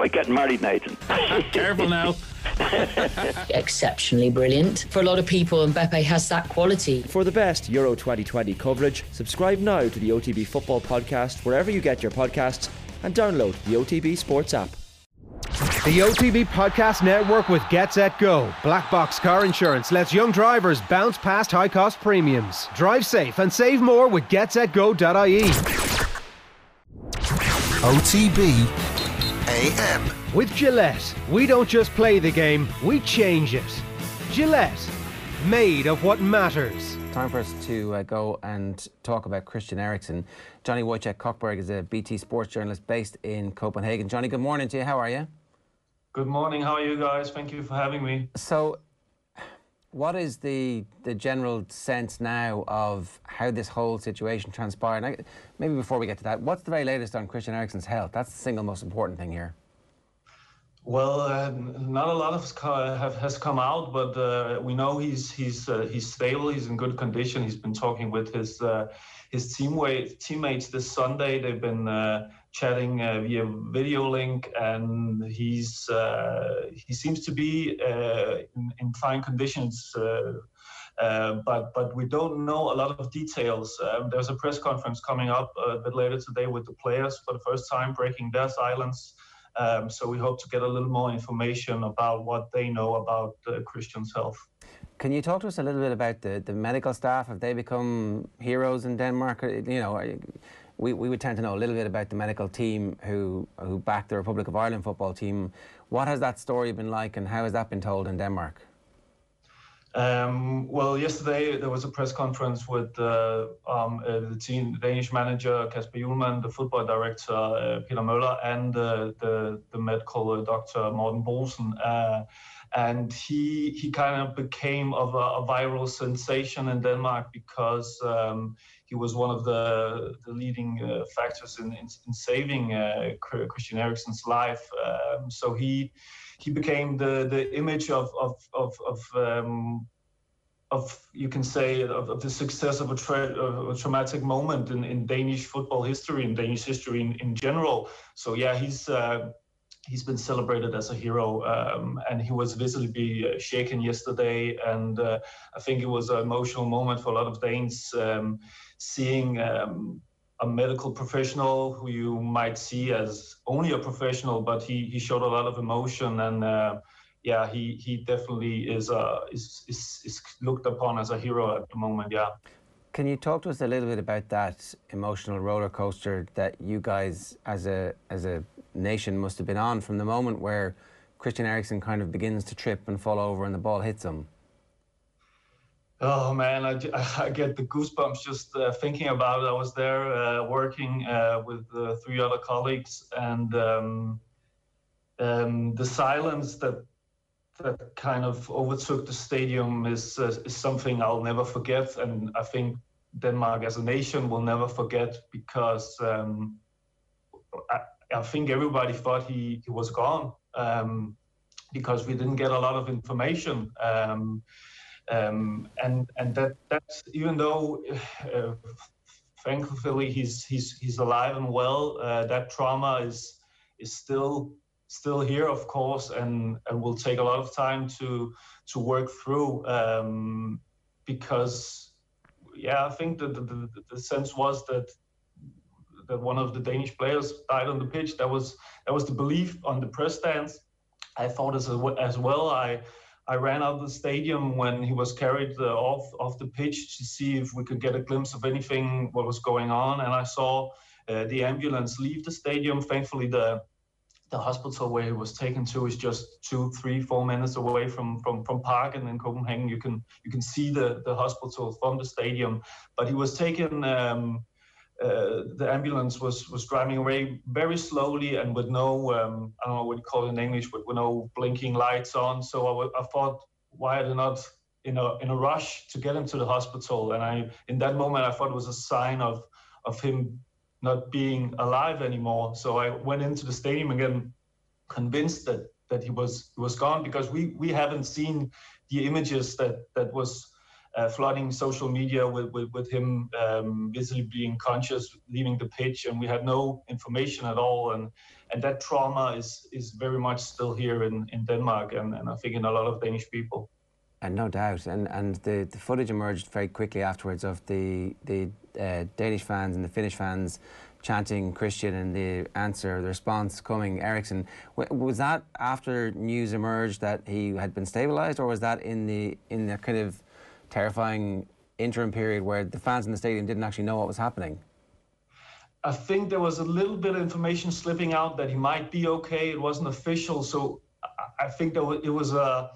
like getting married, Nathan. Careful now. Exceptionally brilliant. For a lot of people, Mbappe has that quality. For the best Euro 2020 coverage, subscribe now to the OTB Football Podcast wherever you get your podcasts and download the OTB Sports app. The OTB Podcast Network with Get Set Go. Black Box Car Insurance lets young drivers bounce past high cost premiums. Drive safe and save more with getsetgo.ie. OTB AM. With Gillette, we don't just play the game, we change it. Gillette, made of what matters. Time for us to go and talk about Christian Eriksen. Johnny Wojciech Kochberg is a BT sports journalist based in Copenhagen. Johnny, good morning to you. How are you? Good morning. How are you guys? Thank you for having me. So, what is the general sense now of how this whole situation transpired? Maybe before we get to that, what's the very latest on Christian Eriksen's health? That's the single most important thing here. Well, not a lot has come out, but we know he's stable. He's in good condition. He's been talking with his teammates this Sunday. They've been chatting via video link, and he seems to be in fine conditions. But we don't know a lot of details. There's a press conference coming up a bit later today with the players for the first time, breaking their silence. So we hope to get a little more information about what they know about Christian's health. Can you talk to us a little bit about the medical staff? Have they become heroes in Denmark? You know, we would tend to know a little bit about the medical team who backed the Republic of Ireland football team. What has that story been like, and how has that been told in Denmark? Well, yesterday there was a press conference with the team, the Danish manager Kasper Hjulmand, the football director Peter Møller, and the medical doctor Morten Bolsen. And he kind of became a viral sensation in Denmark because he was one of the leading factors in saving Christian Eriksen's life. So he became the image of you can say of the success of a traumatic moment in Danish football history and Danish history in general. So yeah, he's been celebrated as a hero, and he was visibly shaken yesterday. And I think it was an emotional moment for a lot of Danes, seeing a medical professional who you might see as only a professional, but he showed a lot of emotion, and yeah, he definitely is looked upon as a hero at the moment. Yeah. Can you talk to us a little bit about that emotional roller coaster that you guys as a nation must have been on from the moment where Christian Eriksen kind of begins to trip and fall over and the ball hits him? Oh man, I get the goosebumps just thinking about it. I was there working with 3 other colleagues, and the silence that kind of overtook the stadium is something I'll never forget, and I think Denmark as a nation will never forget, because I think everybody thought he was gone, because we didn't get a lot of information. And that's even though thankfully he's alive and well, that trauma is still here, of course, and will take a lot of time to work through, because yeah, I think that the sense was that one of the Danish players died on the pitch. That was the belief on the press stands. I thought as well. I ran out of the stadium when he was carried off the pitch to see if we could get a glimpse of anything, what was going on. And I saw the ambulance leave the stadium. Thankfully, the hospital where he was taken to is just 2, 3, 4 minutes away from Parken in Copenhagen. You can see the hospital from the stadium. But he was taken. The ambulance was driving away very slowly and with no, I don't know what you call it in English, but with no blinking lights on. So I thought, why are they not in a rush to get him to the hospital? And in that moment, I thought it was a sign of him not being alive anymore. So I went into the stadium again, convinced that he was gone, because we haven't seen the images that was flooding social media with him visibly being conscious, leaving the pitch, and we had no information at all. And that trauma is very much still here in Denmark, and I think in a lot of Danish people. And no doubt, and the footage emerged very quickly afterwards of the Danish fans and the Finnish fans chanting Christian, and the response coming Eriksen. Was that after news emerged that he had been stabilised, or was that in the kind of terrifying interim period where the fans in the stadium didn't actually know what was happening? I think there was a little bit of information slipping out that he might be okay. It wasn't official, so I think it was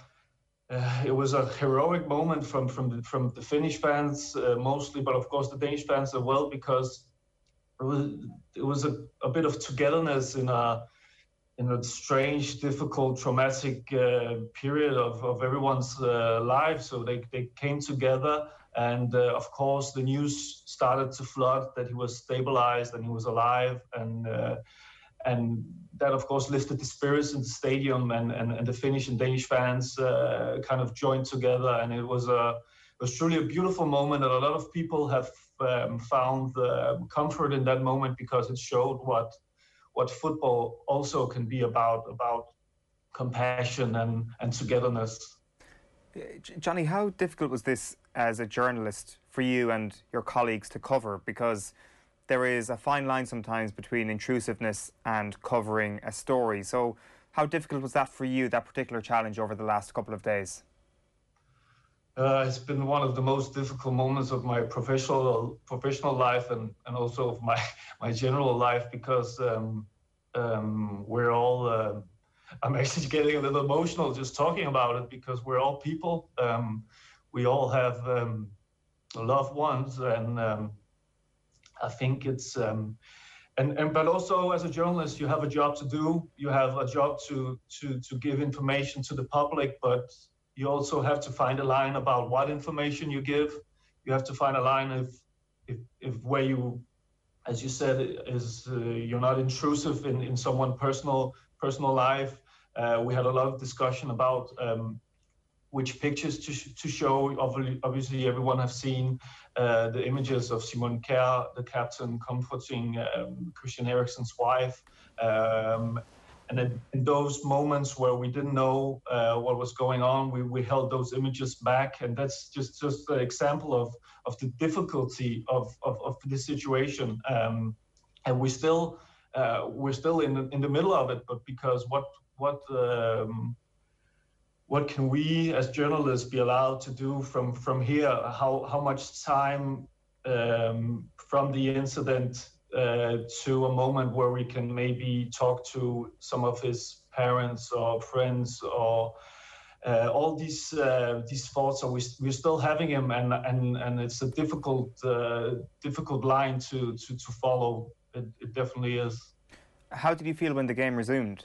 a heroic moment from the Finnish fans mostly, but of course the Danish fans as well, because it was a bit of togetherness in a strange, difficult, traumatic period of everyone's life. So they came together, and of course the news started to flood that he was stabilized and he was alive, and that of course lifted the spirits in the stadium, and the Finnish and Danish fans kind of joined together, and it was truly a beautiful moment, and a lot of people have found comfort in that moment, because it showed what football also can be about compassion and togetherness. Johnny, how difficult was this as a journalist for you and your colleagues to cover? Because there is a fine line sometimes between intrusiveness and covering a story. So how difficult was that for you, that particular challenge over the last couple of days? It's been one of the most difficult moments of my professional life, and also of my general life, because we're all. I'm actually getting a little emotional just talking about it, because we're all people. We all have loved ones, and I think it's. But also as a journalist, you have a job to do. You have a job to give information to the public, but you also have to find a line about what information you give. You have to find a line if where you, as you said, is you're not intrusive in someone's personal life. We had a lot of discussion about which pictures to show. Obviously, everyone have seen the images of Simon Kjær, the captain, comforting Christian Eriksen's wife. And then in those moments where we didn't know what was going on, we held those images back, and that's just an example of the difficulty of this situation. And we're still in the middle of it, but because what can we as journalists be allowed to do from here? How much time from the incident to a moment where we can maybe talk to some of his parents or friends, or all these thoughts? Are we're still having him, and it's a difficult line to follow. It definitely is. How did you feel when the game resumed?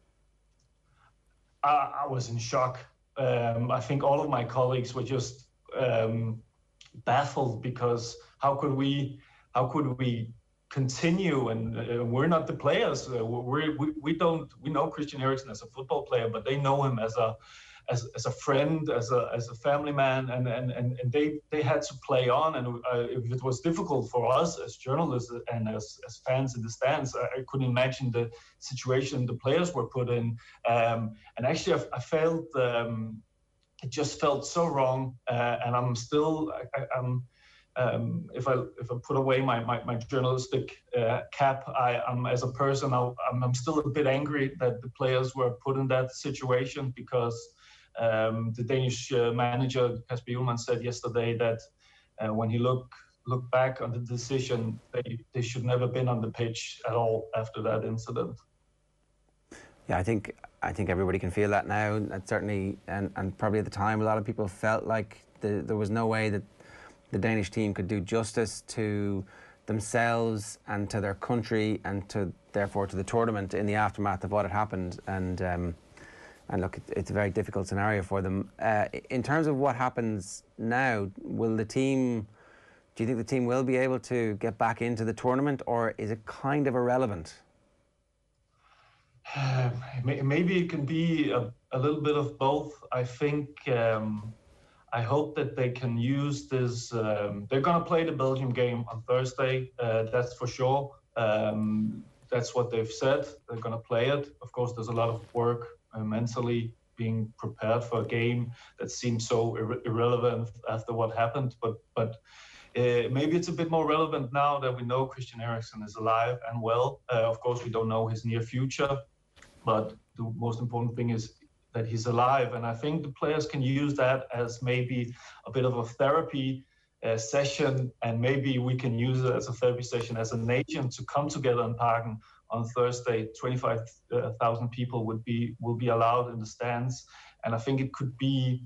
I was in shock. I think all of my colleagues were just baffled, because how could we continue? And we're not the players. We know Christian Eriksen as a football player, but they know him as a friend, as a family man, and they had to play on. And if it was difficult for us as journalists and as fans in the stands, I couldn't imagine the situation the players were put in. And actually, I felt it just felt so wrong. And I'm still. If I put away my journalistic cap, I'm as a person, I'm still a bit angry that the players were put in that situation, because the Danish manager Kasper Hjulmand said yesterday that when he looked back on the decision, they should never been on the pitch at all after that incident. Yeah, I think everybody can feel that now. That certainly, and probably at the time, a lot of people felt like there was no way that the Danish team could do justice to themselves and to their country, and therefore to the tournament in the aftermath of what had happened. And look, it's a very difficult scenario for them. In terms of what happens now, do you think the team will be able to get back into the tournament, or is it kind of irrelevant? Maybe it can be a little bit of both. I think. I hope that they can use this. They're going to play the Belgium game on Thursday, that's for sure. that's what they've said. They're going to play it. Of course, there's a lot of work mentally being prepared for a game that seems so irrelevant after what happened. But maybe it's a bit more relevant now that we know Christian Eriksen is alive and well. Of course, we don't know his near future, but the most important thing is that he's alive. And I think the players can use that as maybe a bit of a therapy session, and maybe we can use it as a therapy session as a nation to come together in Parken on Thursday. 25,000 people will be allowed in the stands, and I think it could be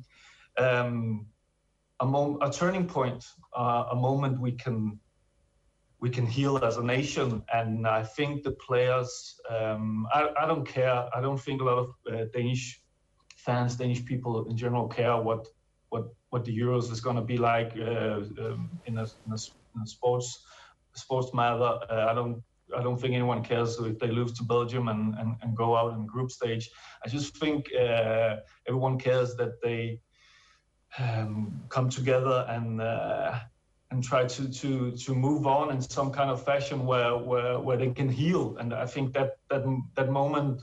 a turning point, a moment we can heal as a nation. And I think the players, I don't care. I don't think a lot of Danish fans, Danish people in general care what the Euros is going to be like in a sports matter. I don't think anyone cares if they lose to Belgium and go out in the group stage. I just think everyone cares that they come together and try to move on in some kind of fashion where they can heal. And I think that moment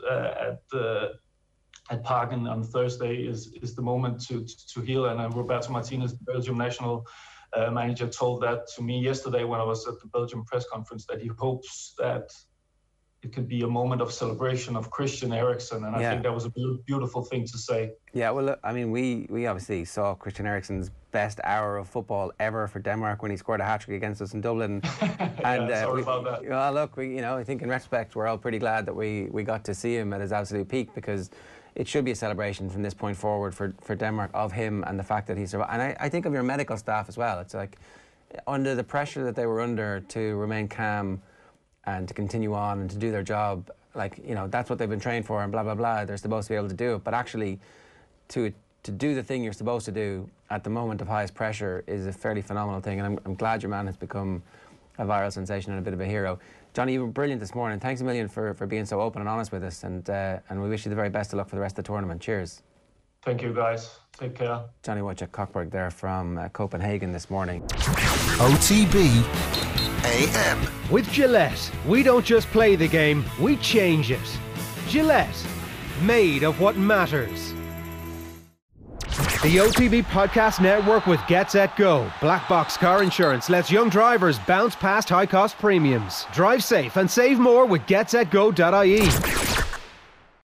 at Parken on Thursday is the moment to heal. And Roberto Martinez, the Belgium national manager, told that to me yesterday when I was at the Belgium press conference, that he hopes that it could be a moment of celebration of Christian Eriksen. And I think that was a beautiful thing to say. Yeah, well, look, I mean, we obviously saw Christian Eriksen's best hour of football ever for Denmark when he scored a hat-trick against us in Dublin. And sorry about that. Well, look, I think in retrospect, we're all pretty glad that we got to see him at his absolute peak, because it should be a celebration from this point forward for Denmark of him and the fact that he survived. And I think of your medical staff as well. It's like, under the pressure that they were under to remain calm and to continue on and to do their job, like, that's what they've been trained for and blah, blah, blah. They're supposed to be able to do it. But actually, to do the thing you're supposed to do at the moment of highest pressure is a fairly phenomenal thing. And I'm glad your man has become a viral sensation and a bit of a hero. Johnny, you were brilliant this morning. Thanks a million for being so open and honest with us. And we wish you the very best of luck for the rest of the tournament. Cheers. Thank you, guys. Take care. Johnny Wojciech Cockburg there from Copenhagen this morning. OTB AM. With Gillette, we don't just play the game, we change it. Gillette, made of what matters. The OTB Podcast Network with GetSetGo. Black Box Car Insurance lets young drivers bounce past high-cost premiums. Drive safe and save more with GetSetGo.ie.